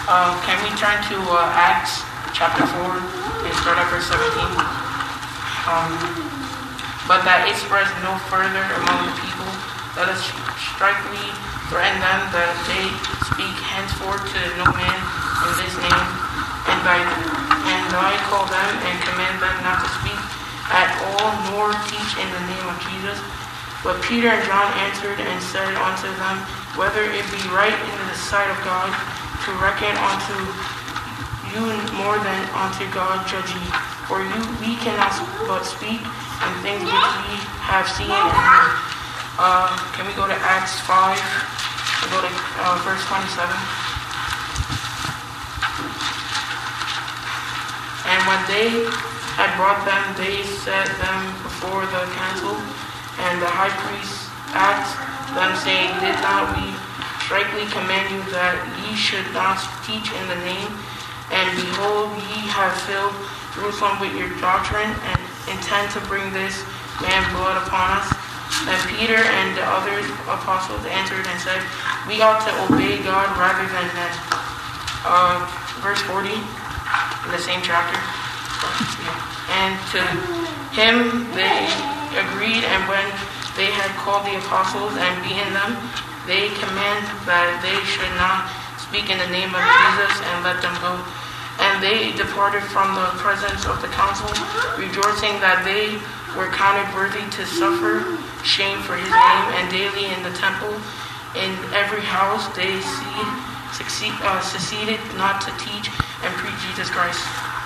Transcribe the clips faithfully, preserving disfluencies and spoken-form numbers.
Uh, can we turn to uh, Acts chapter four and start at verse seventeen? Um, but that it spreads no further among the people, let us strictly threaten them that they speak henceforth to no man in this name, and I, and I call them and command them not to speak at all, nor teach in the name of Jesus. But Peter and John answered and said unto them, whether it be right in the sight of God to reckon unto you more than unto God judge ye. For you we cannot but speak and things which we have seen and heard. Uh, can we go to Acts five and go to uh, verse twenty-seven? And when they had brought them, they set them before the council, and the high priest asked them, saying, did not we strictly command you that ye should not teach in the name? And behold, ye have filled Jerusalem with your doctrine, and intend to bring this man blood upon us. And Peter and the other apostles answered and said, we ought to obey God rather than men. Uh, verse forty, in the same chapter. And to him they agreed, and when they had called the apostles and beaten them, they commanded that they should not speak in the name of Jesus, and let them go. And they departed from the presence of the council, rejoicing that they were counted worthy to suffer shame for his name. And daily in the temple, in every house, they succeed, uh, succeeded not to teach and preach Jesus Christ.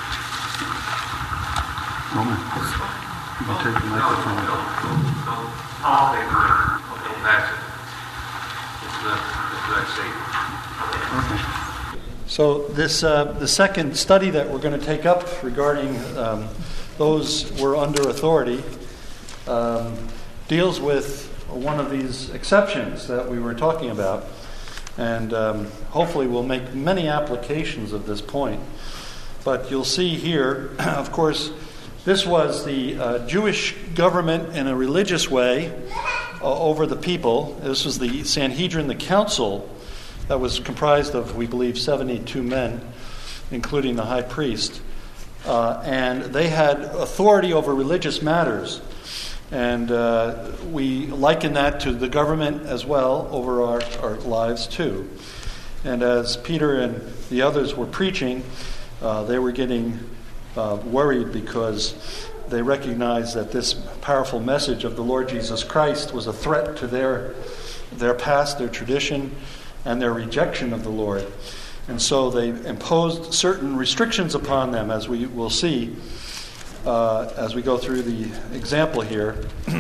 Roman, you can take the microphone. No, no, no, no. I'll take it. Don't pass it. It's the, it's that statement. Okay. So this uh, the second study that we're going to take up regarding um, those who were under authority um, deals with one of these exceptions that we were talking about, and um, hopefully we'll make many applications of this point. But you'll see here, of course, this was the uh, Jewish government in a religious way uh, over the people. This was the Sanhedrin, the council, that was comprised of, we believe, seventy-two men, including the high priest. Uh, and they had authority over religious matters. And uh, we liken that to the government as well over our, our lives too. And as Peter and the others were preaching, uh, they were getting uh, worried because they recognized that this powerful message of the Lord Jesus Christ was a threat to their, their past, their tradition, and their rejection of the Lord. And so they imposed certain restrictions upon them, as we will see uh, as we go through the example here.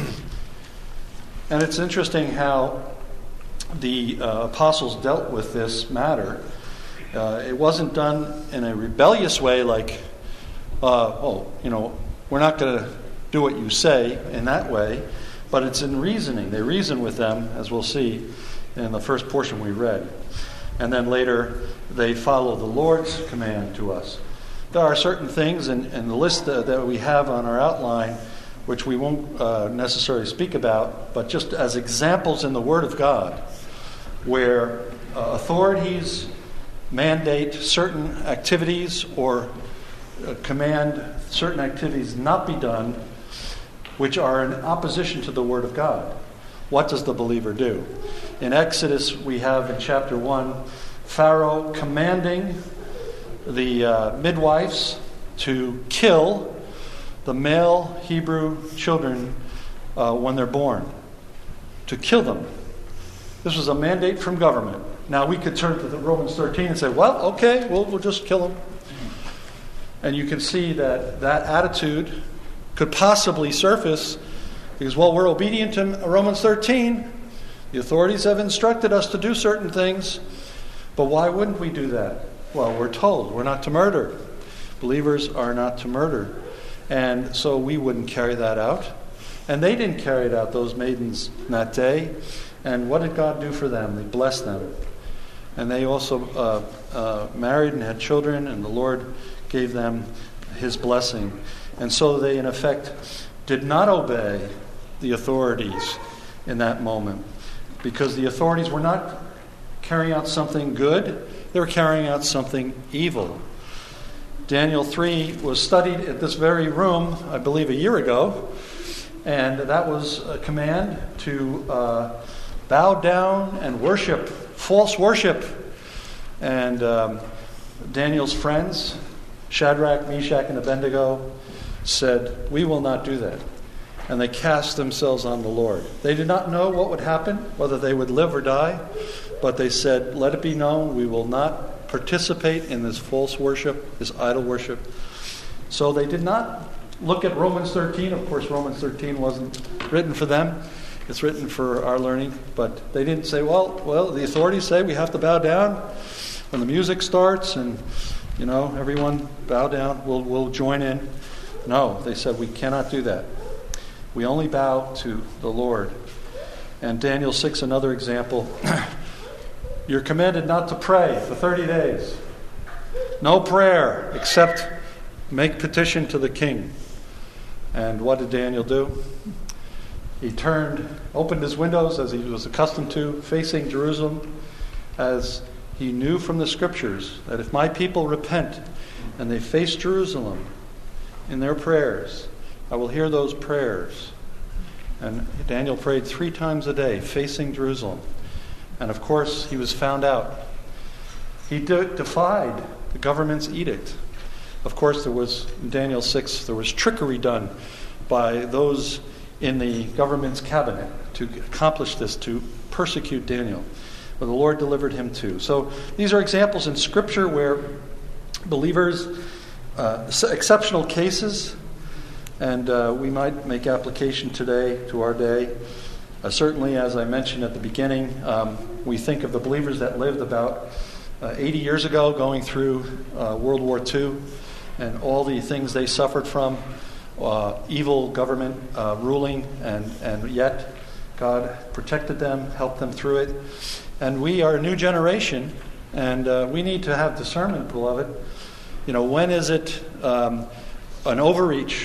And it's interesting how the uh, apostles dealt with this matter. Uh, it wasn't done in a rebellious way like, uh, oh, you know, we're not going to do what you say in that way, but it's in reasoning. They reason with them, as we'll see in the first portion we read. And then later, they follow the Lord's command to us. There are certain things in, in the list that, that we have on our outline, which we won't uh, necessarily speak about, but just as examples in the Word of God, where uh, authorities mandate certain activities or uh, command certain activities not be done, which are in opposition to the Word of God. What does the believer do? In Exodus, we have in chapter one, Pharaoh commanding the uh, midwives to kill the male Hebrew children uh, when they're born. To kill them. This was a mandate from government. Now we could turn to the Romans thirteen and say, well, okay, we'll, we'll just kill them. And you can see that that attitude could possibly surface because, well, we're obedient to Romans thirteen. The authorities have instructed us to do certain things. But why wouldn't we do that? Well, we're told we're not to murder. Believers are not to murder. And so we wouldn't carry that out. And they didn't carry it out, those maidens, that day. And what did God do for them? They blessed them. And they also uh, uh, married and had children, and the Lord gave them his blessing. And so they, in effect, did not obey the authorities in that moment, because the authorities were not carrying out something good, They were carrying out something evil. Daniel three was studied at this very room, I believe, a year ago, and that was a command to uh, bow down and worship, false worship. And um, Daniel's friends, Shadrach, Meshach, and Abednego, said, "We will not do that." And they cast themselves on the Lord. They did not know what would happen, whether they would live or die, but they said, "Let it be known, we will not participate in this false worship, this idol worship." So they did not look at Romans thirteen. Of course, Romans thirteen wasn't written for them. It's written for our learning. But they didn't say, well, well, the authorities say we have to bow down when the music starts and, you know, everyone bow down, we'll, we'll join in. No, they said we cannot do that. We only bow to the Lord. And Daniel six, another example. You're commanded not to pray for thirty days. No prayer except make petition to the king. And what did Daniel do? He turned, opened his windows as he was accustomed to, facing Jerusalem, as he knew from the scriptures that if my people repent and they face Jerusalem in their prayers, I will hear those prayers. And Daniel prayed three times a day, facing Jerusalem. And of course, he was found out. He de- defied the government's edict. Of course, there was, in Daniel six, there was trickery done by those in the government's cabinet to accomplish this, to persecute Daniel. But the Lord delivered him too. So these are examples in Scripture where believers, uh, exceptional cases, and uh, we might make application today to our day. Uh, certainly, as I mentioned at the beginning, um, we think of the believers that lived about uh, eighty years ago, going through uh, World War Two, and all the things they suffered from, uh, evil government uh, ruling, and, and yet God protected them, helped them through it. And we are a new generation, and uh, we need to have discernment, beloved. You know, when is it um, an overreach?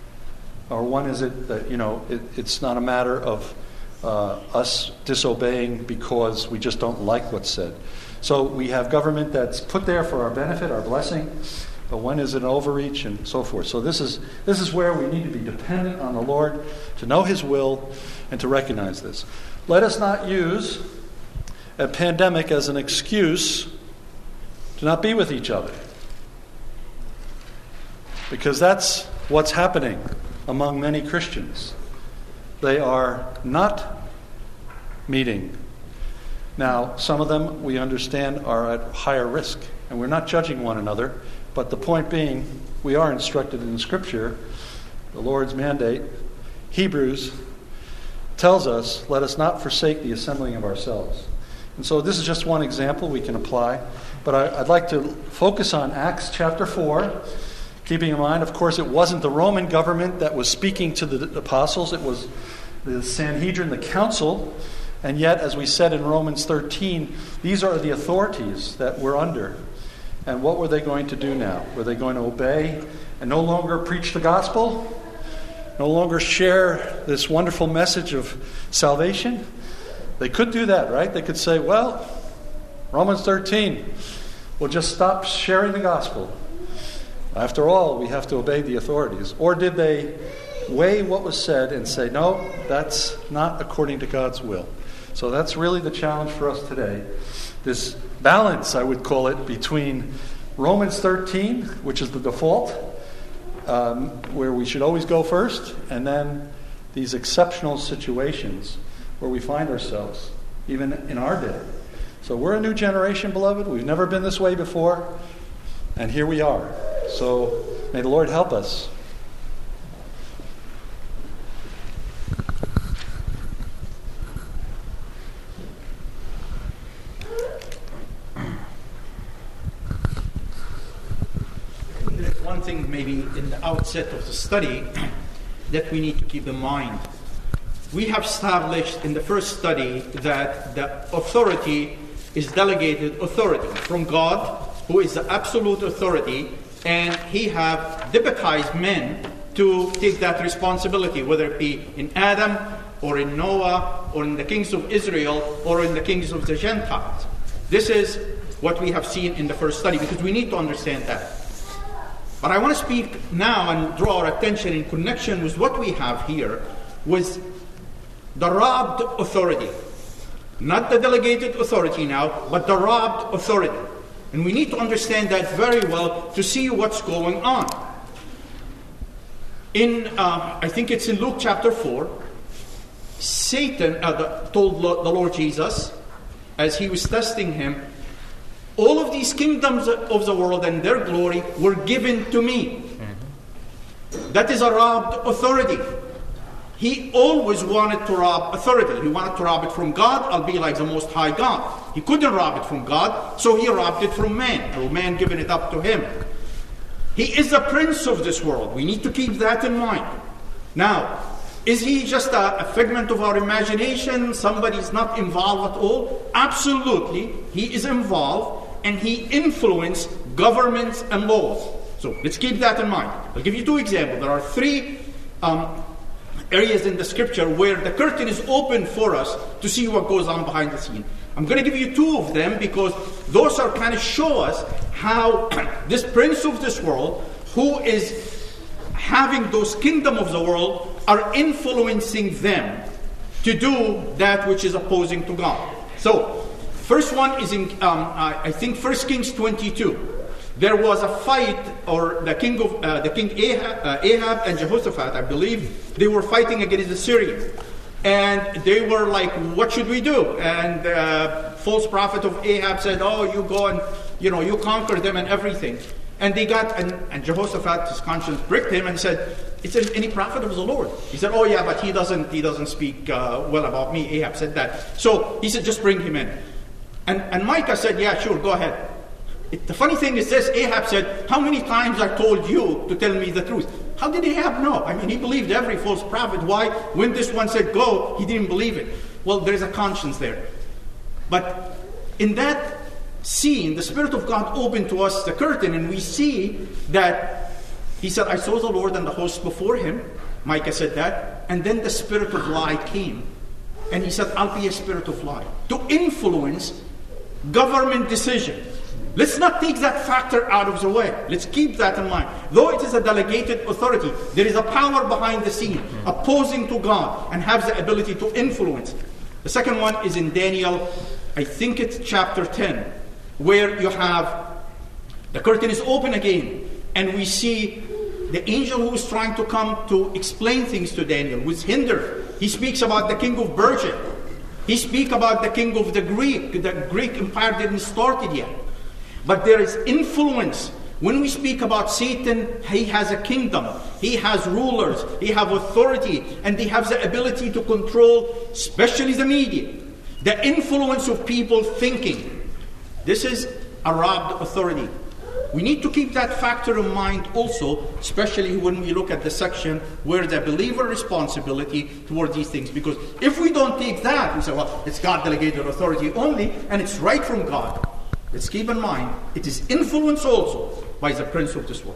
Or when is it that, you know, it, it's not a matter of uh, us disobeying because we just don't like what's said. So we have government that's put there for our benefit, our blessing, but when is it an overreach and so forth. So this is this is where we need to be dependent on the Lord, to know His will, and to recognize this. Let us not use a pandemic as an excuse to not be with each other. Because that's what's happening among many Christians. They are not meeting. Now, some of them, we understand, are at higher risk. And we're not judging one another. But the point being, we are instructed in Scripture, the Lord's mandate, Hebrews, tells us, let us not forsake the assembling of ourselves. And so this is just one example we can apply. But I, I'd like to focus on Acts chapter four. Keeping in mind, of course, it wasn't the Roman government that was speaking to the apostles. It was the Sanhedrin, the council. And yet, as we said in Romans thirteen, these are the authorities that we're under. And what were they going to do now? Were they going to obey and no longer preach the gospel? No longer share this wonderful message of salvation? They could do that, right? They could say, well, Romans thirteen, we'll just stop sharing the gospel. After all, we have to obey the authorities. Or did they weigh what was said and say, no, that's not according to God's will? So that's really the challenge for us today. This balance, I would call it, between Romans thirteen, which is the default, um, where we should always go first, and then these exceptional situations where we find ourselves, even in our day. So we're a new generation, beloved. We've never been this way before, and here we are. So may the Lord help us. There's one thing maybe in the outset of the study that we need to keep in mind. We have established in the first study that the authority is delegated authority from God, who is the absolute authority, and he have deputized men to take that responsibility, whether it be in Adam or in Noah or in the kings of Israel or in the kings of the Gentiles. This is what we have seen in the first study, because we need to understand that. But I want to speak now and draw our attention in connection with what we have here, with the robbed authority. Not the delegated authority now, but the robbed authority. And we need to understand that very well to see what's going on. In, uh, I think it's in Luke chapter four, Satan uh, the, told Lo- the Lord Jesus, as he was testing him, all of these kingdoms of the world and their glory were given to me. Mm-hmm. That is a robbed authority. He always wanted to rob authority. He wanted to rob it from God. I'll be like the Most High God. He couldn't rob it from God, so he robbed it from man, or man giving it up to him. He is the prince of this world. We need to keep that in mind. Now, is he just a, a figment of our imagination? Somebody's not involved at all? Absolutely, he is involved, and he influenced governments and laws. So let's keep that in mind. I'll give you two examples. There are three um, areas in the scripture where the curtain is open for us to see what goes on behind the scene. I'm going to give you two of them because those are kind of show us how this prince of this world, who is having those kingdom of the world, are influencing them to do that which is opposing to God. So, first one is in, um, I think, First Kings twenty-two. There was a fight, or the king of uh, the king Ahab, uh, Ahab and Jehoshaphat, I believe, they were fighting against the Syrians, and they were like, "What should we do?" And the uh, false prophet of Ahab said, "Oh, you go and you know you conquer them and everything." And they got, and, and Jehoshaphat, his conscience pricked him and said, "It's any prophet of the Lord." He said, "Oh yeah, but he doesn't he doesn't speak uh, well about me." Ahab said that. So he said, "Just bring him in." And and Micah said, "Yeah, sure, go ahead." It, the funny thing is this, Ahab said, "How many times I told you to tell me the truth?" How did Ahab know? I mean, he believed every false prophet. Why? When this one said go, he didn't believe it. Well, there's a conscience there. But in that scene, the Spirit of God opened to us the curtain, and we see that he said, "I saw the Lord and the host before him." Micah said that. And then the spirit of lie came. And he said, "I'll be a spirit of lie," to influence government decisions. Let's not take that factor out of the way. Let's keep that in mind. Though it is a delegated authority, there is a power behind the scene, opposing to God, and has the ability to influence. The second one is in Daniel, I think it's chapter ten, where you have, the curtain is open again, and we see the angel who is trying to come to explain things to Daniel was hindered. He speaks about the king of Persia. He speaks about the king of the Greek. The Greek empire didn't start it yet. But there is influence. When we speak about Satan, he has a kingdom. He has rulers. He has authority. And he has the ability to control, especially the media. The influence of people thinking. This is a robbed authority. We need to keep that factor in mind also, especially when we look at the section where the believer responsibility towards these things. Because if we don't take that, we say, well, it's God-delegated authority only, and it's right from God. Let's keep in mind, it is influenced also by the prince of this world.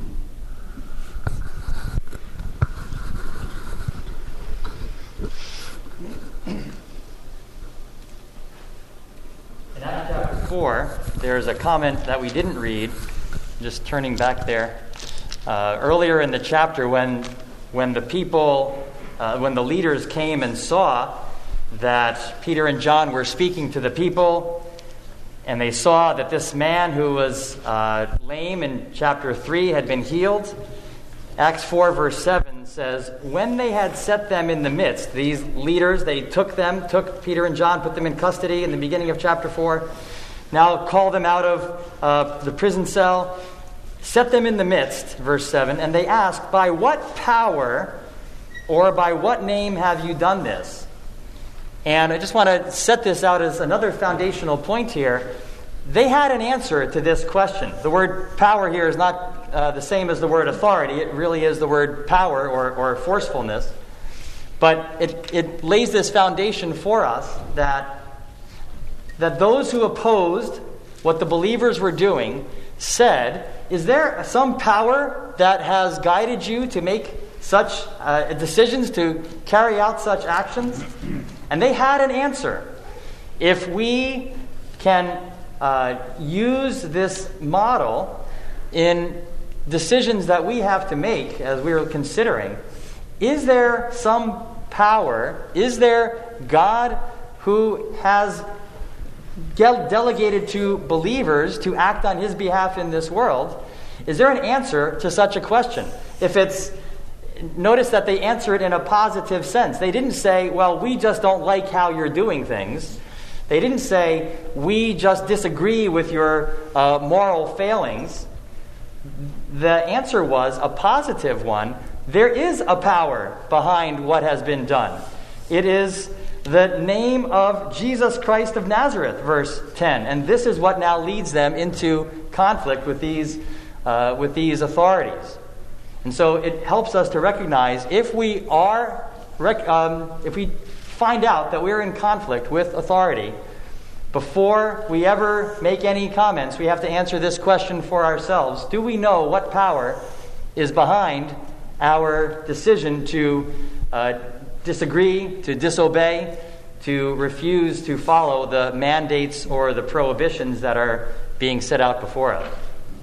In Acts chapter four, there's a comment that we didn't read, just turning back there. Uh, earlier in the chapter, when when the people, uh, when the leaders came and saw that Peter and John were speaking to the people, and they saw that this man who was uh, lame in chapter three had been healed. Acts four verse seven says, when they had set them in the midst, these leaders, they took them, took Peter and John, put them in custody in the beginning of chapter four, now call them out of uh, the prison cell, set them in the midst, verse seven, and they asked, by what power or by what name have you done this? And I just want to set this out as another foundational point here. They had an answer to this question. The word power here is not uh, the same as the word authority. It really is the word power or, or forcefulness. But it, it lays this foundation for us that, that those who opposed what the believers were doing said, is there some power that has guided you to make such uh, decisions, to carry out such actions? And they had an answer. If we can uh, use this model in decisions that we have to make as we are considering. Is there some power? Is there God who has delegated to believers to act on his behalf in this world? Is there an answer to such a question? If it's, notice that they answer it in a positive sense. They didn't say, well, we just don't like how you're doing things. They didn't say, we just disagree with your uh, moral failings. The answer was a positive one. There is a power behind what has been done. It is the name of Jesus Christ of Nazareth, verse ten. And this is what now leads them into conflict with these, uh, with these authorities. And so it helps us to recognize if we are, rec- um, if we find out that we're in conflict with authority, before we ever make any comments, we have to answer this question for ourselves. Do we know what power is behind our decision to uh, disagree, to disobey, to refuse to follow the mandates or the prohibitions that are being set out before us?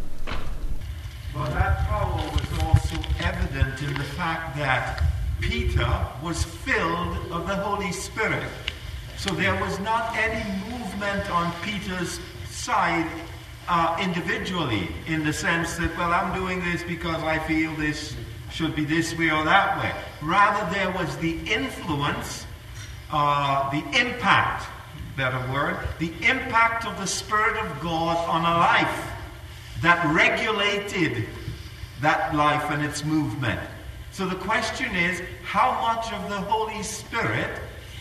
But that power was also evident in the fact that Peter was filled of the Holy Spirit. So there was not any movement on Peter's side uh, individually, in the sense that, well, I'm doing this because I feel this should be this way or that way. Rather, there was the influence, uh, the impact, better word, the impact of the Spirit of God on a life that regulated that life and its movement. So the question is, how much of the Holy Spirit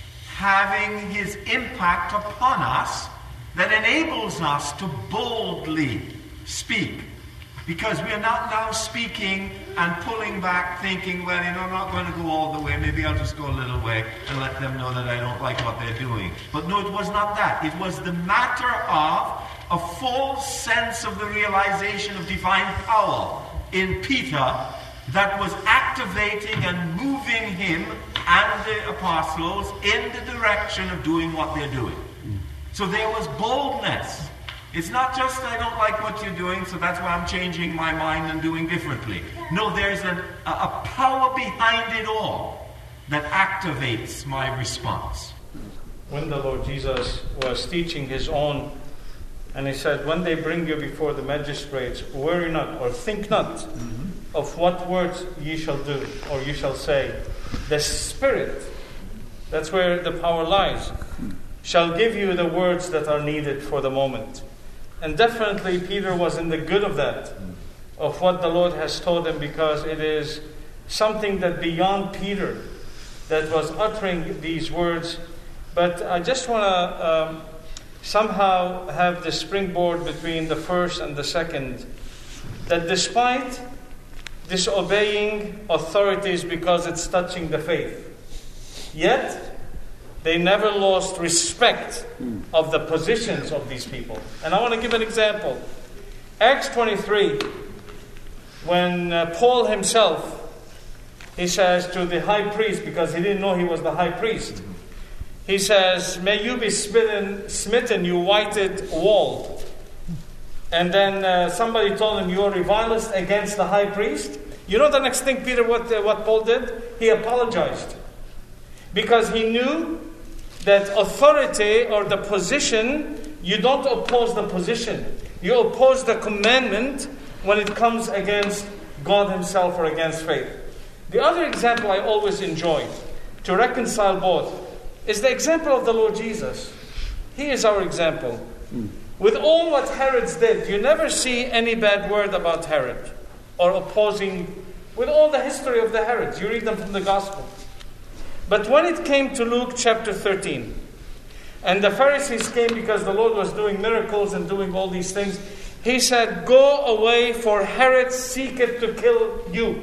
having his impact upon us that enables us to boldly speak? Because we are not now speaking and pulling back, thinking, well, you know, I'm not going to go all the way. Maybe I'll just go a little way and let them know that I don't like what they're doing. But no, it was not that. It was the matter of a full sense of the realization of divine power in Peter that was activating and moving him and the apostles in the direction of doing what they're doing. So there was boldness. It's not just, I don't like what you're doing, so that's why I'm changing my mind and doing differently. No, there's an, a, a power behind it all that activates my response. When the Lord Jesus was teaching his own, and he said, when they bring you before the magistrates, worry not or think not mm-hmm. of what words ye shall do or ye shall say. The Spirit, that's where the power lies, shall give you the words that are needed for the moment. And definitely Peter was in the good of that, of what the Lord has told him, because it is something that beyond Peter that was uttering these words. But I just want to um, somehow have the springboard between the first and the second, that despite disobeying authorities because it's touching the faith, yet they never lost respect of the positions of these people. And I want to give an example. Acts twenty-three, when uh, Paul himself, he says to the high priest, because he didn't know he was the high priest, he says, may you be smitten, smitten you whited wall. And then uh, somebody told him, you are revilest against the high priest. You know the next thing, Peter, what, uh, what Paul did? He apologized. Because he knew that authority or the position, you don't oppose the position. You oppose the commandment when it comes against God himself or against faith. The other example I always enjoy to reconcile both is the example of the Lord Jesus. He is our example. Mm. With all what Herod did, you never see any bad word about Herod or opposing, with all the history of the Herods. You read them from the Gospel. But when it came to Luke chapter thirteen, and the Pharisees came because the Lord was doing miracles and doing all these things, he said, go away, for Herod seeketh to kill you.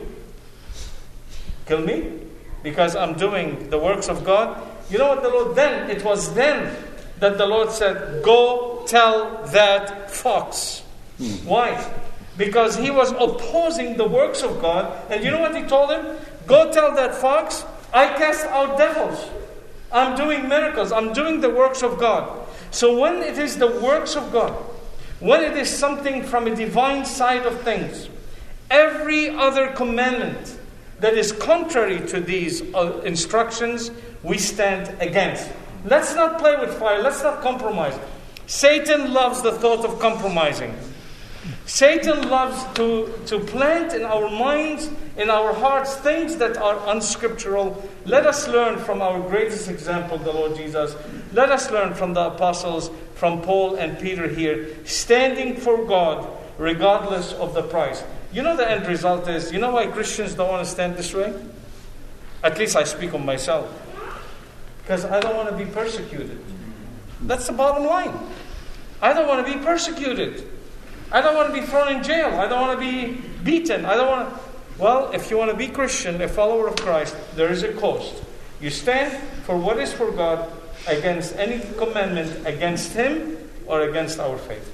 Kill me? Because I'm doing the works of God? You know what the Lord then, it was then that the Lord said, go tell that fox. Hmm. Why? Because he was opposing the works of God. And you know what he told him? Go tell that fox, I cast out devils. I'm doing miracles. I'm doing the works of God. So when it is the works of God, when it is something from a divine side of things, every other commandment that is contrary to these uh, instructions, we stand against. Let's not play with fire. Let's not compromise. Satan loves the thought of compromising. Satan loves to, to plant in our minds, in our hearts, things that are unscriptural. Let us learn from our greatest example, the Lord Jesus. Let us learn from the apostles, from Paul and Peter here, standing for God regardless of the price. You know the end result is, you know why Christians don't want to stand this way? At least I speak of myself. Because I don't want to be persecuted. That's the bottom line. I don't want to be persecuted. I don't want to be thrown in jail. I don't want to be beaten. I don't want to... Well, if you want to be Christian, a follower of Christ, there is a cost. You stand for what is for God against any commandment against Him or against our faith.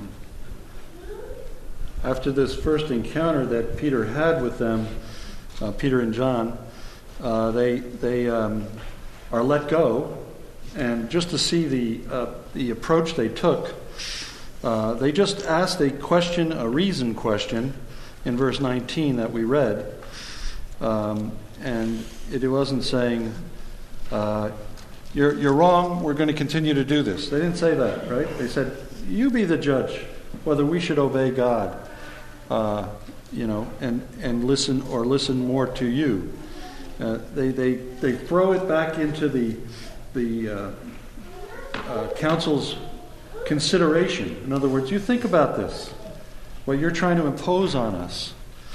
After this first encounter that Peter had with them, uh, Peter and John, uh, they they um, are let go, and just to see the uh, the approach they took, uh, they just asked a question, a reason question, in verse nineteen that we read, um, and it wasn't saying, uh, "You're you're wrong. We're going to continue to do this." They didn't say that, right? They said, "You be the judge whether we should obey God." Uh, you know, and, and listen or listen more to you. Uh, they they they throw it back into the the uh, uh, council's consideration. In other words, you think about this, what you're trying to impose on us.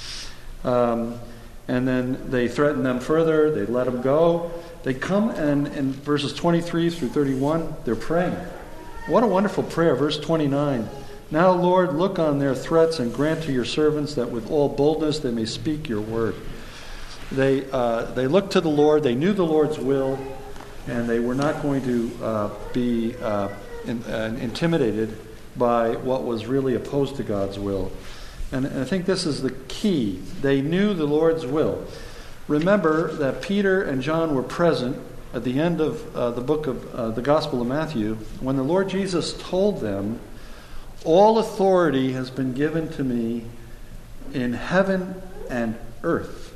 Um, and then they threaten them further. They let them go. They come and in verses twenty-three through thirty-one, they're praying. What a wonderful prayer. Verse twenty-nine. Now, Lord, look on their threats and grant to your servants that with all boldness they may speak your word. They uh, they looked to the Lord. They knew the Lord's will, and they were not going to uh, be uh, in, uh, intimidated by what was really opposed to God's will. And, and I think this is the key. They knew the Lord's will. Remember that Peter and John were present at the end of uh, the book of uh, the Gospel of Matthew when the Lord Jesus told them, "All authority has been given to me in heaven and earth."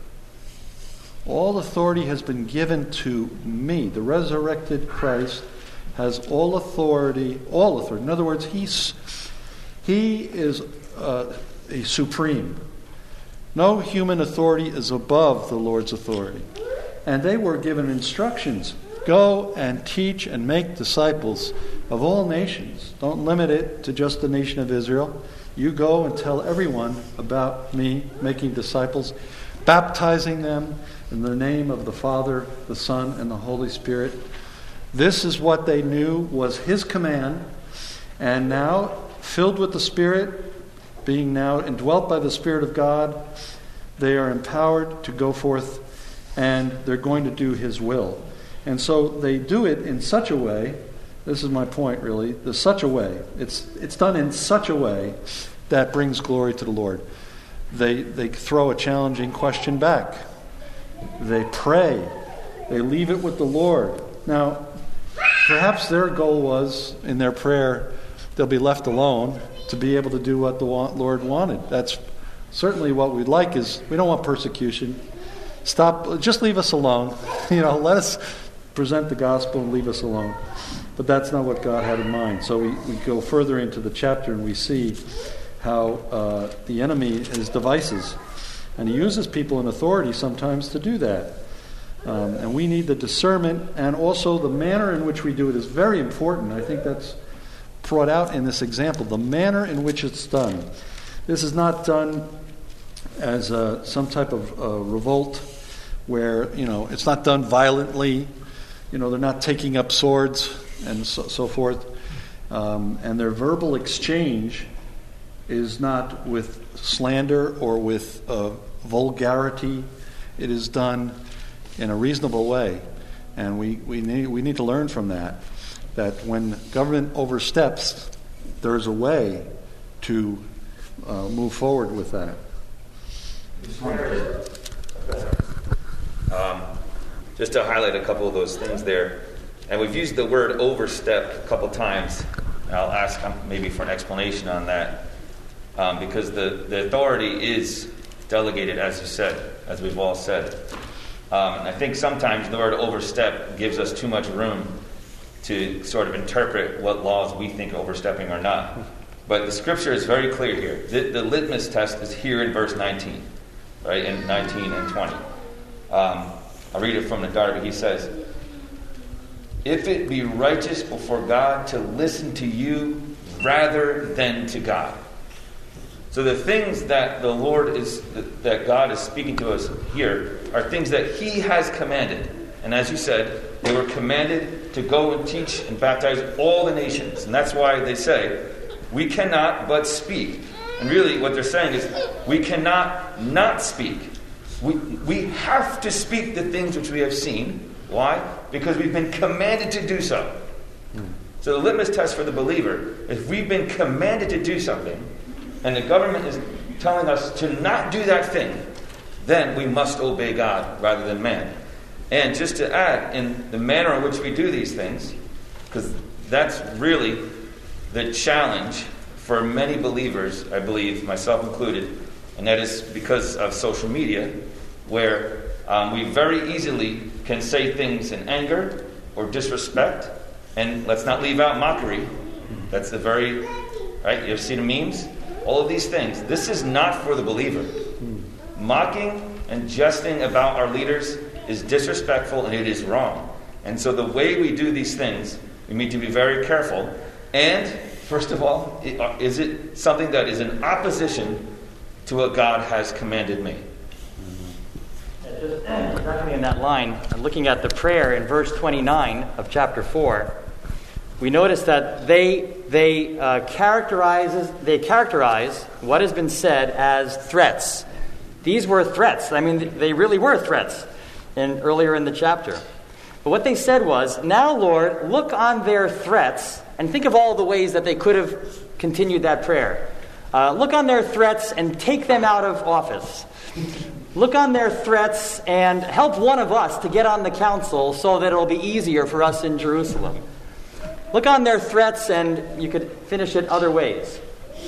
All authority has been given to me. The resurrected Christ has all authority, all authority. In other words, he's, he is uh, a supreme. No human authority is above the Lord's authority. And they were given instructions. Go and teach and make disciples of all nations. Don't limit it to just the nation of Israel. You go and tell everyone about me, making disciples, baptizing them in the name of the Father, the Son, and the Holy Spirit. This is what they knew was His command. And now, filled with the Spirit, being now indwelt by the Spirit of God, they are empowered to go forth and they're going to do His will. And so they do it in such a way, this is my point really, there's such a way, it's it's done in such a way that brings glory to the Lord. They they throw a challenging question back. They pray. They leave it with the Lord. Now, perhaps their goal was, in their prayer, they'll be left alone to be able to do what the Lord wanted. That's certainly what we'd like is, we don't want persecution. Stop, just leave us alone. You know, let us present the gospel and leave us alone. But that's not what God had in mind. So we, we go further into the chapter and we see how uh, the enemy is devices. And he uses people in authority sometimes to do that. Um, and we need the discernment, and also the manner in which we do it is very important. I think that's brought out in this example, the manner in which it's done. This is not done as a, some type of uh, revolt where, you know, it's not done violently. You know, they're not taking up swords and so, so forth. Um, and their verbal exchange is not with slander or with uh, vulgarity. It is done in a reasonable way. And we, we, need, we need to learn from that, that when government oversteps, there's a way to uh, move forward with that. Um, just to highlight a couple of those things there. And we've used the word overstep a couple times. I'll ask maybe for an explanation on that. Um, because the, the authority is delegated, as you said, as we've all said. Um, and I think sometimes the word overstep gives us too much room to sort of interpret what laws we think overstepping or not. But the scripture is very clear here. The, the litmus test is here in verse nineteen, right? In nineteen and twenty. Um, I'll read it from the Darby. He says, "If it be righteous before God to listen to you rather than to God." So the things that the Lord is, that God is speaking to us here are things that He has commanded. And as you said, they were commanded to go and teach and baptize all the nations. And that's why they say, we cannot but speak. And really what they're saying is, we cannot not speak. We, we have to speak the things which we have seen. Why? Because we've been commanded to do so. So the litmus test for the believer, if we've been commanded to do something, and the government is telling us to not do that thing, then we must obey God rather than man. And just to add, in the manner in which we do these things, because that's really the challenge for many believers, I believe, myself included, and that is because of social media, where um, we very easily can say things in anger or disrespect, and let's not leave out mockery. That's the very, right, you've seen the memes? All of these things. This is not for the believer. Mocking and jesting about our leaders is disrespectful and it is wrong. And so the way we do these things, we need to be very careful. And, first of all, is it something that is in opposition to what God has commanded me? Just exactly in that line, looking at the prayer in verse twenty-nine of chapter four, we notice that they they uh, characterizes they characterize what has been said as threats. These were threats. I mean, they really were threats in, earlier in the chapter. But what they said was, "Now, Lord, look on their threats," and think of all the ways that they could have continued that prayer. Uh, look on their threats and take them out of office. Look on their threats and help one of us to get on the council so that it'll be easier for us in Jerusalem. Look on their threats, and you could finish it other ways.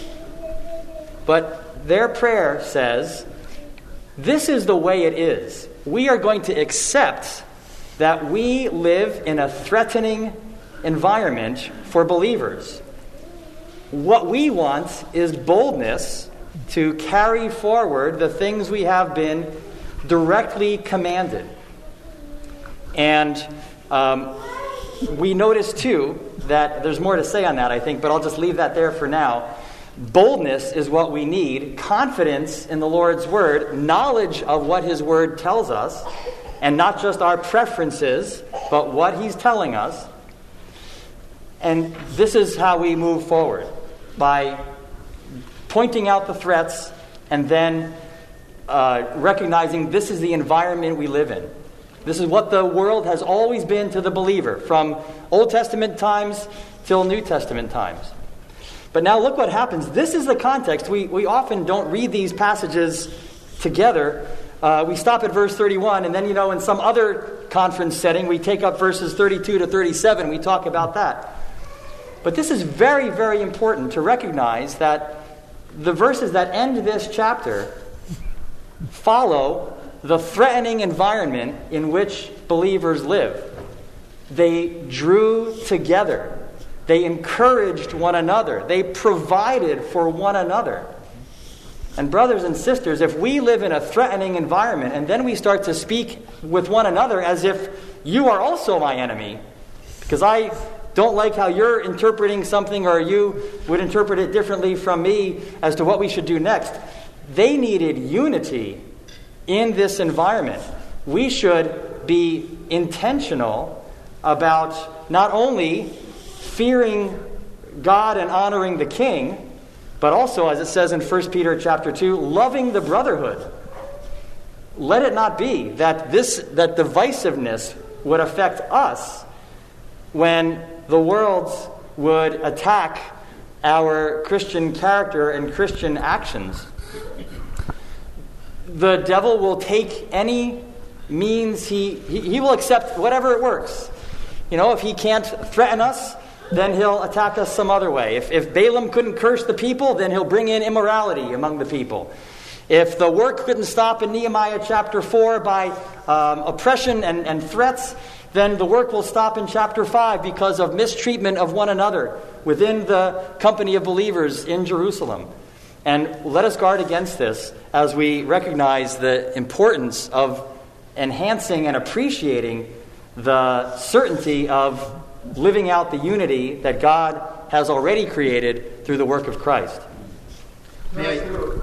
But their prayer says, this is the way it is. We are going to accept that we live in a threatening environment for believers. What we want is boldness to carry forward the things we have been directly commanded. And um, we notice, too, that there's more to say on that, I think, but I'll just leave that there for now. Boldness is what we need, confidence in the Lord's Word, knowledge of what His Word tells us, and not just our preferences, but what He's telling us. And this is how we move forward, by pointing out the threats and then uh, recognizing this is the environment we live in. This is what the world has always been to the believer, from Old Testament times till New Testament times. But now look what happens. This is the context. We, we often don't read these passages together. Uh, we stop at verse thirty-one, and then, you know, in some other conference setting, we take up verses thirty-two to thirty-seven. We talk about that. But this is very, very important to recognize that the verses that end this chapter follow the threatening environment in which believers live. They drew together. They encouraged one another. They provided for one another. And brothers and sisters, if we live in a threatening environment and then we start to speak with one another as if you are also my enemy, because I don't like how you're interpreting something, or you would interpret it differently from me as to what we should do next. They needed unity in this environment. We should be intentional about not only fearing God and honoring the King, but also, as it says in First Peter chapter two, loving the brotherhood. Let it not be that this that divisiveness would affect us when the world would attack our Christian character and Christian actions. The devil will take any means, he, he, he will accept whatever it works. You know, if he can't threaten us, then he'll attack us some other way. If, if Balaam couldn't curse the people, then he'll bring in immorality among the people. If the work couldn't stop in Nehemiah chapter four by um, oppression and, and threats, then the work will stop in chapter five because of mistreatment of one another within the company of believers in Jerusalem. And let us guard against this as we recognize the importance of enhancing and appreciating the certainty of living out the unity that God has already created through the work of Christ. May I?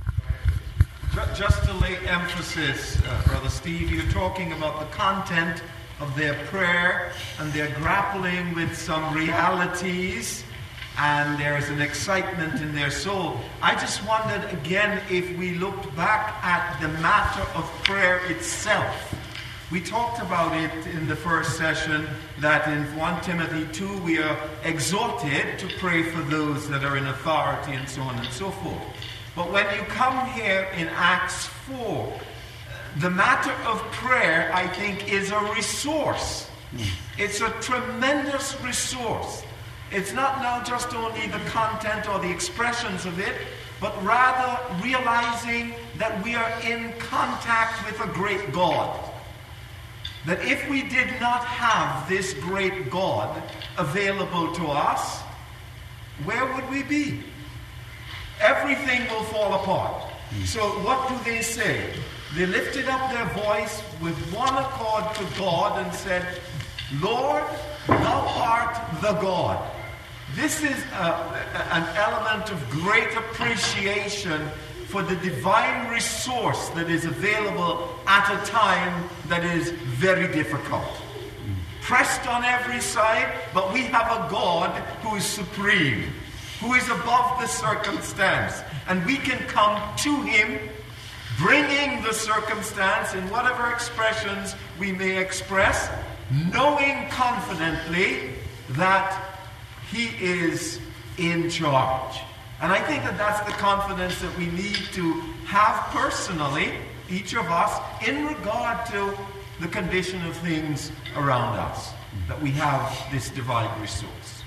Just to lay emphasis, uh, Brother Steve, you're talking about the content of their prayer, and they're grappling with some realities, and there's an excitement in their soul. I just wondered again if we looked back at the matter of prayer itself. We talked about it in the first session, that in First Timothy two we are exhorted to pray for those that are in authority and so on and so forth. But when you come here in Acts four, the matter of prayer, I think, is a resource. It's a tremendous resource. It's not now just only the content or the expressions of it, but rather realizing that we are in contact with a great God. That if we did not have this great God available to us, where would we be? Everything will fall apart. So what do they say? They lifted up their voice with one accord to God and said, Lord, thou art the God. This is a, an element of great appreciation for the divine resource that is available at a time that is very difficult. Pressed on every side, but we have a God who is supreme, who is above the circumstance. And we can come to him, bringing the circumstance in whatever expressions we may express, knowing confidently that he is in charge. And I think that that's the confidence that we need to have personally, each of us, in regard to the condition of things around us, that we have this divine resource.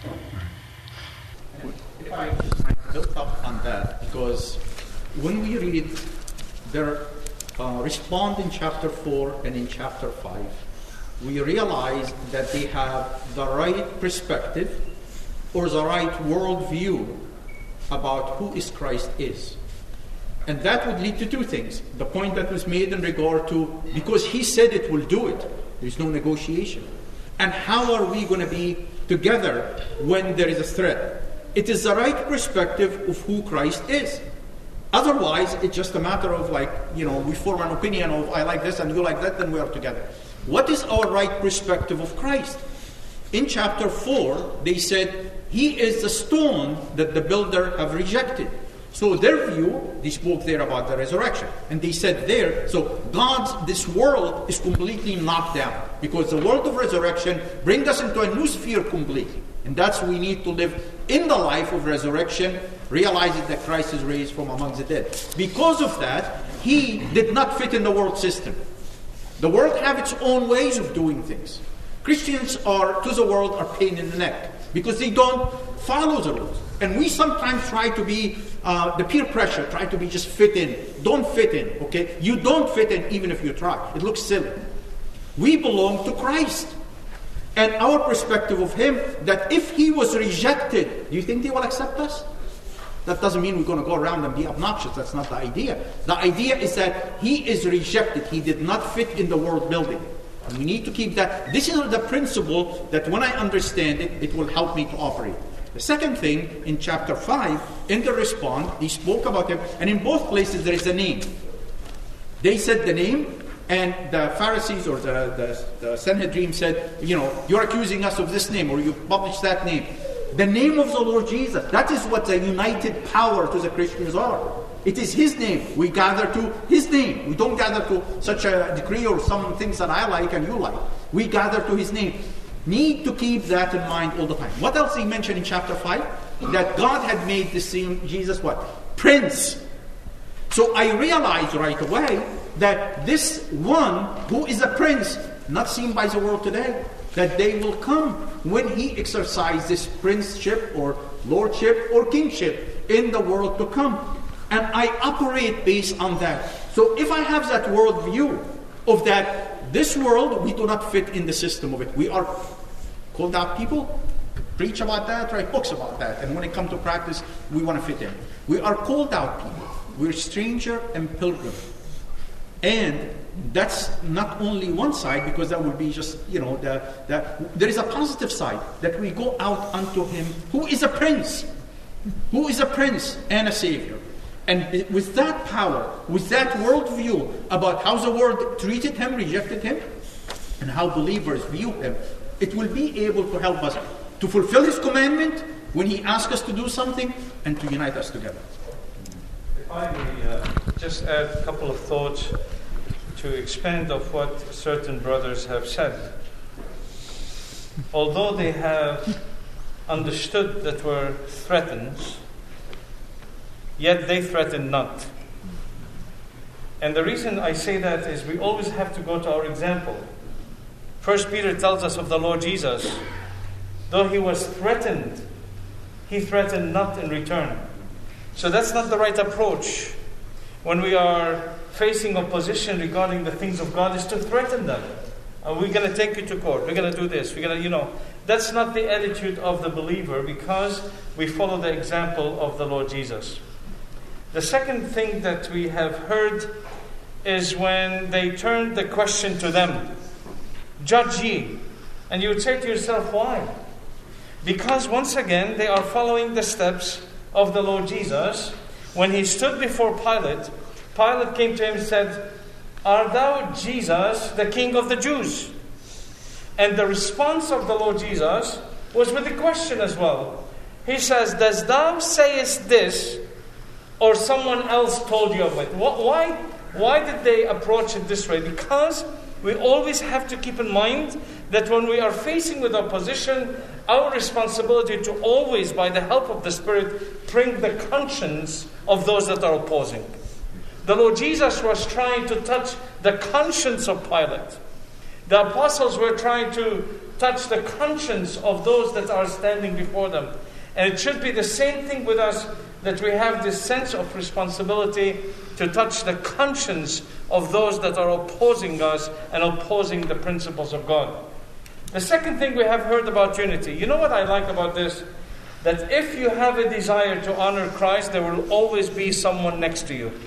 If I might build up on that, because when we read their uh, respond in chapter four and in chapter five, we realize that they have the right perspective or the right worldview about who is Christ is. And that would lead to two things. The point that was made in regard to, because he said it will do it, there's no negotiation. And how are we going to be together when there is a threat? It is the right perspective of who Christ is. Otherwise, it's just a matter of like, you know, we form an opinion of I like this and you like that, then we are together. What is our right perspective of Christ? In chapter four, they said, he is the stone that the builder have rejected. So their view, they spoke there about the resurrection. And they said there, so God's, this world is completely knocked down. Because the world of resurrection brings us into a new sphere completely. And that's we need to live in the life of resurrection, realizing that Christ is raised from among the dead. Because of that, he did not fit in the world system. The world have its own ways of doing things. Christians are, to the world, are pain in the neck. Because they don't follow the rules. And we sometimes try to be, uh, the peer pressure, try to be just fit in. Don't fit in, okay? You don't fit in even if you try. It looks silly. We belong to Christ. And our perspective of him, that if he was rejected, do you think they will accept us? That doesn't mean we're going to go around and be obnoxious. That's not the idea. The idea is that he is rejected. He did not fit in the world building. And we need to keep that. This is the principle that when I understand it, it will help me to operate. The second thing, in chapter five, in the respond, they spoke about him, and in both places there is a name. They said the name, and the Pharisees or the, the, the Sanhedrin said, you know, you're accusing us of this name, or you published that name. The name of the Lord Jesus, that is what the united power to the Christians are. It is his name. We gather to his name. We don't gather to such a decree or some things that I like and you like. We gather to his name. Need to keep that in mind all the time. What else he mentioned in chapter five? That God had made the same Jesus what? Prince. So I realized right away that this one who is a prince, not seen by the world today, that they will come when he exercises this princeship or lordship or kingship in the world to come. And I operate based on that. So if I have that world view of that, this world, we do not fit in the system of it. We are called out people, preach about that, write books about that. And when it comes to practice, we want to fit in. We are called out people. We're stranger and pilgrim. And that's not only one side, because that would be just, you know, the, the, there is a positive side, that we go out unto him who is a prince, who is a prince and a savior. And with that power, with that worldview about how the world treated him, rejected him, and how believers view him, it will be able to help us to fulfill his commandment when he asks us to do something and to unite us together. If I may uh, just add a couple of thoughts to expand of what certain brothers have said. Although they have understood that we're threatened, yet they threaten not. And the reason I say that is we always have to go to our example. First Peter tells us of the Lord Jesus, though he was threatened, he threatened not in return. So that's not the right approach. When we are facing opposition regarding the things of God, is to threaten them. Are we going to take you to court? We're going to do this. We're going to, you know, that's not the attitude of the believer, because we follow the example of the Lord Jesus. The second thing that we have heard is when they turned the question to them, judge ye. And you would say to yourself, why? Because once again, they are following the steps of the Lord Jesus. When he stood before Pilate, Pilate came to him and said, art thou Jesus, the King of the Jews? And the response of the Lord Jesus was with a question as well. He says, does thou sayest this, or someone else told you of it? Why, why did they approach it this way? Because we always have to keep in mind that when we are facing with opposition, our responsibility to always, by the help of the Spirit, bring the conscience of those that are opposing. The Lord Jesus was trying to touch the conscience of Pilate. The apostles were trying to touch the conscience of those that are standing before them. And it should be the same thing with us, that we have this sense of responsibility to touch the conscience of those that are opposing us and opposing the principles of God. The second thing we have heard about unity. You know what I like about this? That if you have a desire to honor Christ, there will always be someone next to you.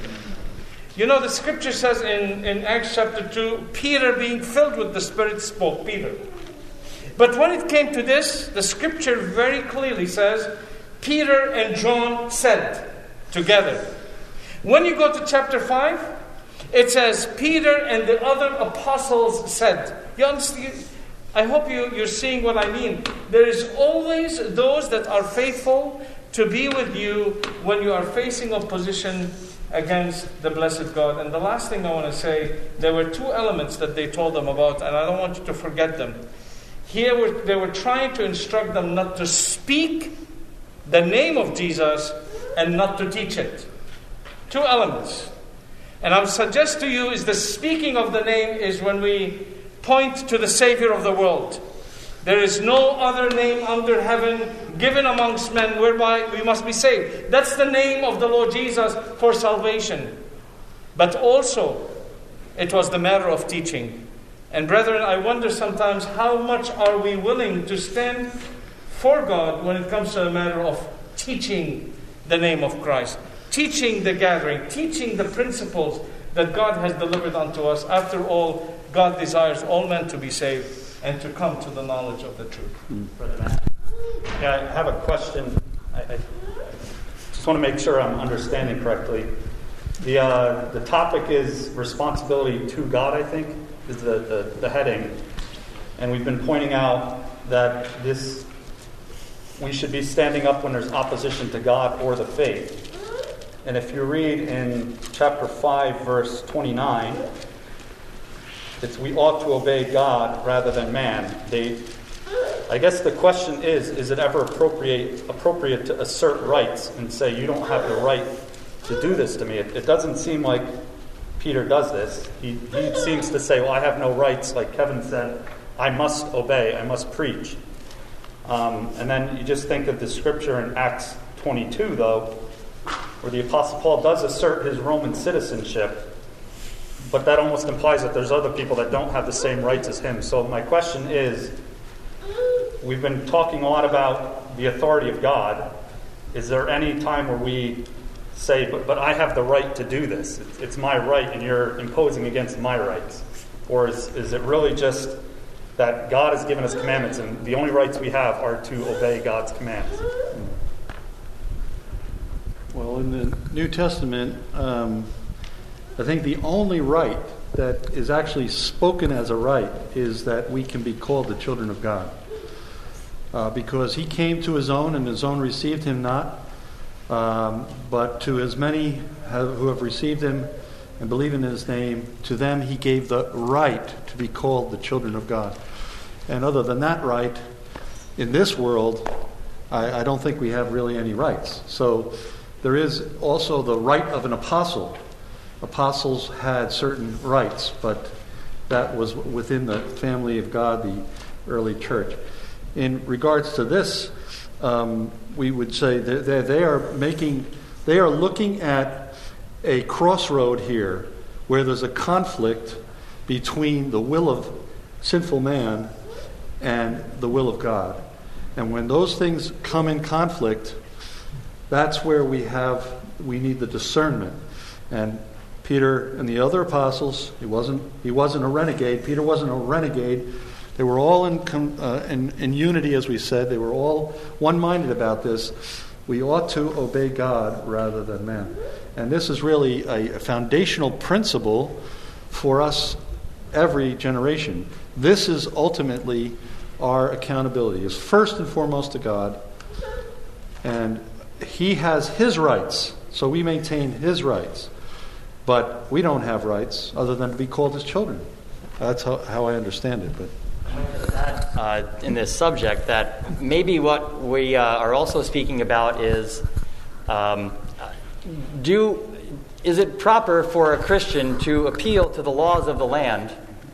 You know, the scripture says in, in Acts chapter two, Peter being filled with the Spirit spoke, Peter. But when it came to this, the scripture very clearly says, Peter and John said together. When you go to chapter five, it says, Peter and the other apostles said. You understand? I hope you, you're seeing what I mean. There is always those that are faithful to be with you when you are facing opposition against the blessed God. And the last thing I want to say, there were two elements that they told them about, and I don't want you to forget them. Here were, they were trying to instruct them not to speak the name of Jesus and not to teach it. Two elements. And I would suggest to you is the speaking of the name is when we point to the Savior of the world. There is no other name under heaven given amongst men whereby we must be saved. That's the name of the Lord Jesus for salvation. But also, it was the matter of teaching. And brethren, I wonder sometimes how much are we willing to stand for God when it comes to a matter of teaching the name of Christ. Teaching the gathering, teaching the principles that God has delivered unto us. After all, God desires all men to be saved and to come to the knowledge of the truth. Brother Matt. Yeah, I have a question. I, I just want to make sure I'm understanding correctly. The uh, the topic is responsibility to God, I think, is the, the, the heading. And we've been pointing out that this we should be standing up when there's opposition to God or the faith. And if you read in chapter five, verse twenty-nine, it's we ought to obey God rather than man. They, I guess the question is, is it ever appropriate appropriate to assert rights and say, you don't have the right to do this to me? It, it doesn't seem like Peter does this. He, he seems to say, well, I have no rights, like Kevin said, I must obey, I must preach. Um, and then you just think of the scripture in Acts twenty-two, though, where the Apostle Paul does assert his Roman citizenship, but that almost implies that there's other people that don't have the same rights as him. So my question is, we've been talking a lot about the authority of God. Is there any time where we say, but, but I have the right to do this. It's, it's my right and you're imposing against my rights? Or is, is it really just that God has given us commandments and the only rights we have are to obey God's commands? Well, in the New Testament, um, I think the only right that is actually spoken as a right is that we can be called the children of God. Uh, because he came to his own, and his own received him not. Um, but to as many have, who have received him and believe in his name, to them he gave the right to be called the children of God. And other than that right, in this world, I, I don't think we have really any rights. So there is also the right of an apostle. Apostles had certain rights, but that was within the family of God, the early church. In regards to this, um, we would say that they, they are making, they are looking at a crossroad here where there's a conflict between the will of sinful man and the will of God. And when those things come in conflict, that's where we have, we need the discernment. And Peter and the other apostles, he wasn't, he wasn't a renegade. Peter wasn't a renegade. They were all in, uh, in, in unity, as we said. They were all one-minded about this. We ought to obey God rather than man. And this is really a, a foundational principle for us every generation. This is ultimately our accountability, is first and foremost to God. And He has His rights, so we maintain His rights. But we don't have rights other than to be called His children. That's how, how I understand it. But Uh, in this subject, that maybe what we uh, are also speaking about is, um, do is it proper for a Christian to appeal to the laws of the land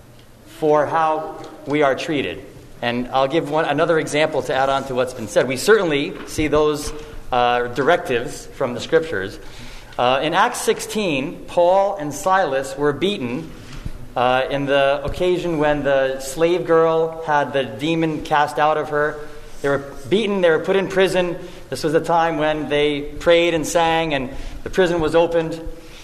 for how we are treated? And I'll give one another example to add on to what's been said. We certainly see those uh, directives from the Scriptures. Uh, in Acts sixteen, Paul and Silas were beaten Uh, in the occasion when the slave girl had the demon cast out of her. They were beaten, they were put in prison. This was the time when they prayed and sang and the prison was opened.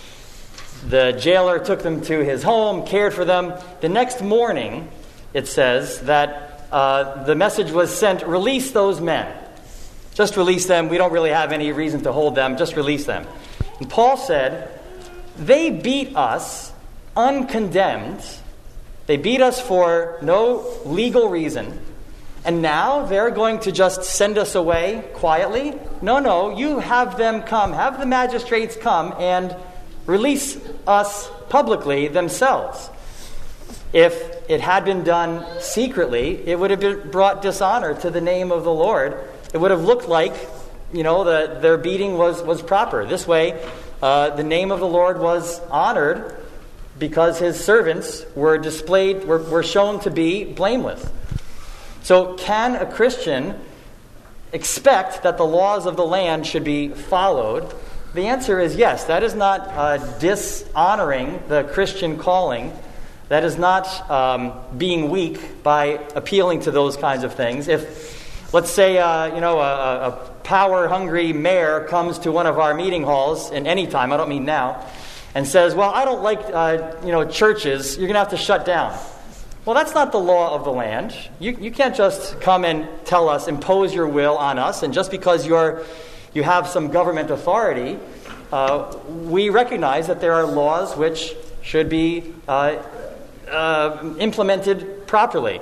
The jailer took them to his home, cared for them. The next morning, it says that uh, the message was sent, release those men. Just release them. We don't really have any reason to hold them. Just release them. And Paul said, they beat us uncondemned. They beat us for no legal reason. And now they're going to just send us away quietly? No, no, you have them come, have the magistrates come and release us publicly themselves. If it had been done secretly, it would have been brought dishonor to the name of the Lord. It would have looked like, you know, the, their beating was, was proper. This way, uh, the name of the Lord was honored, because his servants were displayed, were, were shown to be blameless. So can a Christian expect that the laws of the land should be followed? The answer is yes. That is not uh, dishonoring the Christian calling. That is not um, being weak by appealing to those kinds of things. If, let's say, uh, you know, a, a power-hungry mayor comes to one of our meeting halls in any time, I don't mean now, and says, well, I don't like, uh, you know, churches. You're going to have to shut down. Well, that's not the law of the land. You you can't just come and tell us, impose your will on us, and just because you're you have some government authority, uh, we recognize that there are laws which should be uh, uh, implemented properly.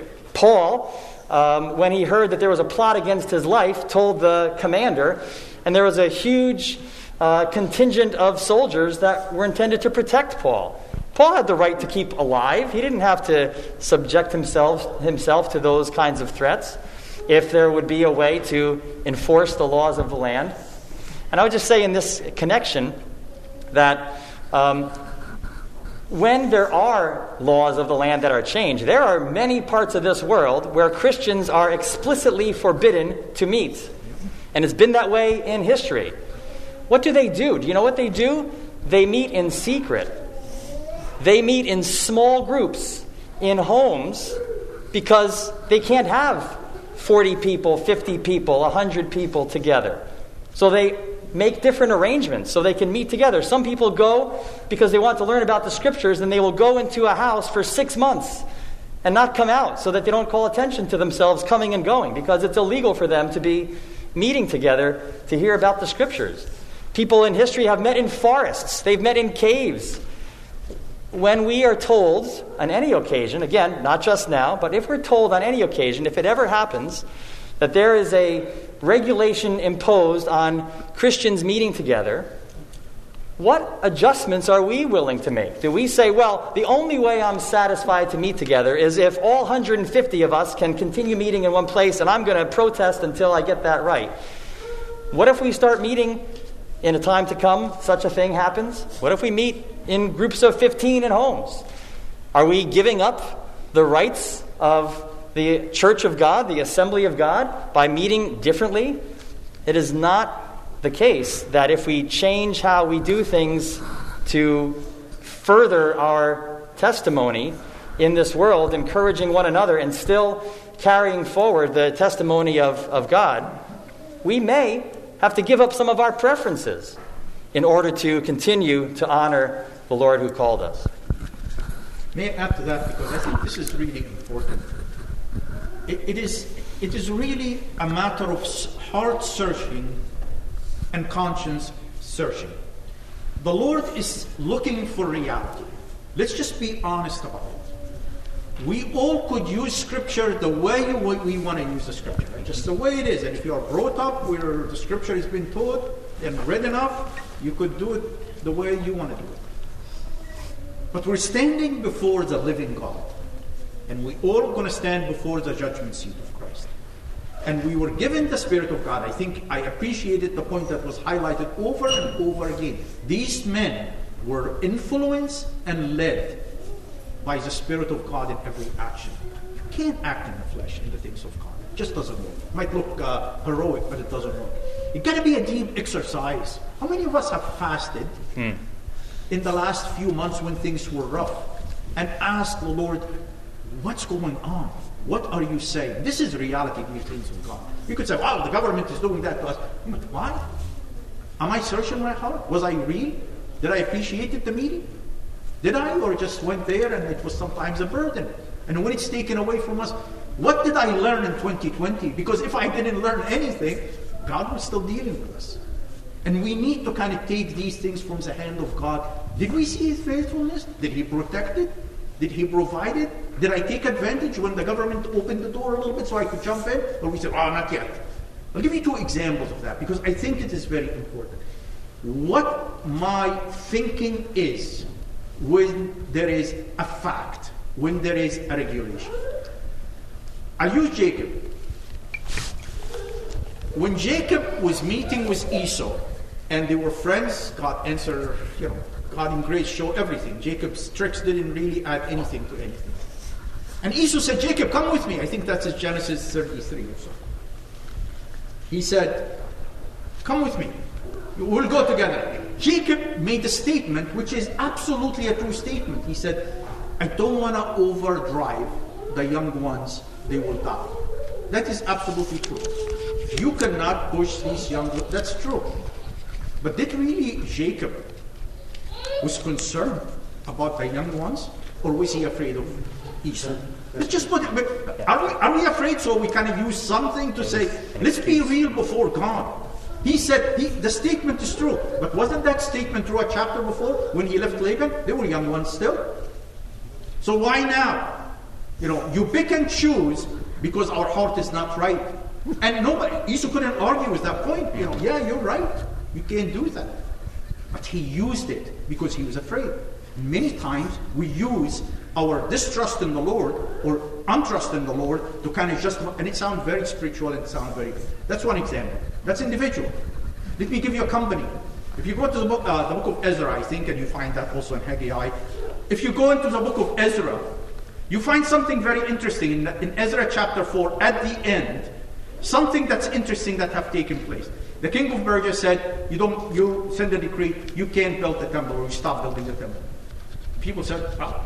Paul, um, when he heard that there was a plot against his life, told the commander, and there was a huge Uh, contingent of soldiers that were intended to protect Paul. Paul had the right to keep alive. He didn't have to subject himself himself to those kinds of threats if there would be a way to enforce the laws of the land. And I would just say in this connection that um, when there are laws of the land that are changed, there are many parts of this world where Christians are explicitly forbidden to meet. And it's been that way in history. What do they do? Do you know what they do? They meet in secret. They meet in small groups, in homes, because they can't have forty people, fifty people, one hundred people together. So they make different arrangements so they can meet together. Some people go because they want to learn about the Scriptures, and they will go into a house for six months and not come out so that they don't call attention to themselves coming and going, because it's illegal for them to be meeting together to hear about the Scriptures. People in history have met in forests. They've met in caves. When we are told on any occasion, again, not just now, but if we're told on any occasion, if it ever happens, that there is a regulation imposed on Christians meeting together, what adjustments are we willing to make? Do we say, well, the only way I'm satisfied to meet together is if all one hundred fifty of us can continue meeting in one place, and I'm going to protest until I get that right? What if we start meeting in a time to come, such a thing happens? What if we meet in groups of fifteen in homes? Are we giving up the rights of the Church of God, the Assembly of God, by meeting differently? It is not the case that if we change how we do things to further our testimony in this world, encouraging one another and still carrying forward the testimony of, of God, we may have to give up some of our preferences in order to continue to honor the Lord who called us. May I add to that, because I think this is really important. It, it is it is really a matter of heart searching and conscience searching. The Lord is looking for reality. Let's just be honest about it. We all could use Scripture the way we want to use the Scripture, right? Just the way it is. And if you are brought up where the Scripture has been taught and read enough, you could do it the way you want to do it. But we're standing before the living God. And we all going to stand before the judgment seat of Christ. And we were given the Spirit of God. I think I appreciated the point that was highlighted over and over again. These men were influenced and led by the Spirit of God in every action. You can't act in the flesh in the things of God. It just doesn't work. It might look uh, heroic, but it doesn't work. It's got to be a deep exercise. How many of us have fasted hmm. in the last few months when things were rough and asked the Lord, what's going on? What are you saying? This is reality in the things of God. You could say, wow, the government is doing that to us. But why? Am I searching my heart? Was I real? Did I appreciate it, the meeting? Did I? Or just went there and it was sometimes a burden? And when it's taken away from us, what did I learn in twenty twenty? Because if I didn't learn anything, God was still dealing with us. And we need to kind of take these things from the hand of God. Did we see His faithfulness? Did He protect it? Did He provide it? Did I take advantage when the government opened the door a little bit so I could jump in? Or we said, oh, not yet. I'll give you two examples of that because I think it is very important. What my thinking is when there is a fact, when there is a regulation. I use Jacob. When Jacob was meeting with Esau, and they were friends, God answered, you know, God in grace showed everything. Jacob's tricks didn't really add anything to anything. And Esau said, Jacob, come with me. I think that's in Genesis thirty-three or so. He said, come with me. We'll go together. Jacob made a statement which is absolutely a true statement. He said, I don't want to overdrive the young ones. They will die. That is absolutely true. You cannot push these young ones. That's true. But did really Jacob was concerned about the young ones? Or was he afraid of Esau? Let's just put it, but are we, are we afraid so we kind of use something to say, let's be real before God? He said, he, the statement is true. But wasn't that statement true a chapter before when he left Laban? They were young ones still. So why now? You know, you pick and choose because our heart is not right. And nobody, Esau couldn't argue with that point. You know, yeah, you're right. You can't do that. But he used it because he was afraid. Many times we use our distrust in the Lord or untrust in the Lord to kind of just, and it sounds very spiritual and it sounds very good. That's one example. That's individual. Let me give you a company. If you go to the book, uh, the book of Ezra, I think, and you find that also in Haggai, if you go into the book of Ezra, you find something very interesting in, in Ezra chapter four, at the end, something that's interesting that have taken place. The king of Persia said, you don't, you send a decree, you can't build the temple, or you stop building the temple. People said, well,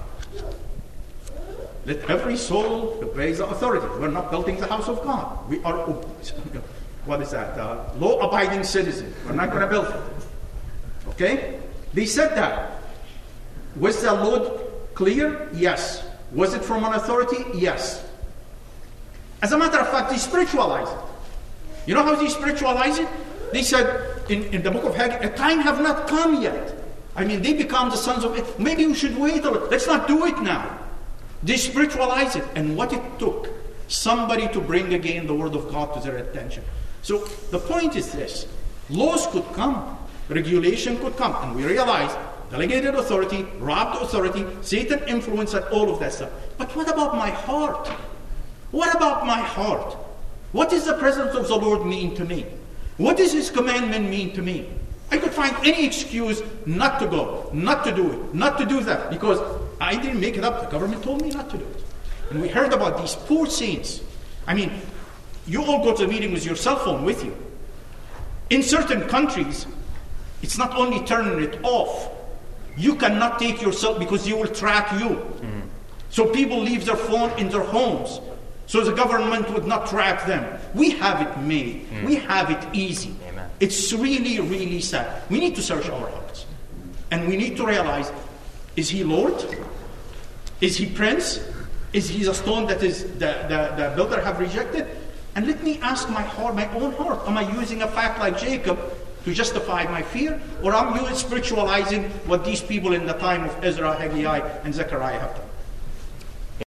let every soul obey the authority. We're not building the house of God. We are, what is that? Uh, law-abiding citizens. We're not going to build it. Okay? They said that. Was the law clear? Yes. Was it from an authority? Yes. As a matter of fact, they spiritualized it. You know how they spiritualize it? They said in, in the book of Haggai, a time have not come yet. I mean, they become the sons of it. Maybe we should wait a little. Let's not do it now. They spiritualize it. And what it took, somebody to bring again the word of God to their attention. So the point is this. Laws could come. Regulation could come. And we realize delegated authority, robbed authority, Satan influence, and all of that stuff. But what about my heart? What about my heart? What does the presence of the Lord mean to me? What does His commandment mean to me? I could find any excuse not to go, not to do it, not to do that, because I didn't make it up. The government told me not to do it. And we heard about these poor saints. I mean, you all go to the meeting with your cell phone with you. In certain countries, it's not only turning it off. You cannot take yourself because you will track you. Mm. So people leave their phone in their homes. So the government would not track them. We have it made. Mm. We have it easy. Amen. It's really, really sad. We need to search our hearts. And we need to realize, is He Lord? Is He Prince? Is He the stone that is the, the, the builder have rejected? And let me ask my heart, my own heart. Am I using a fact like Jacob to justify my fear? Or am you spiritualizing what these people in the time of Ezra, Haggai, and Zechariah have done?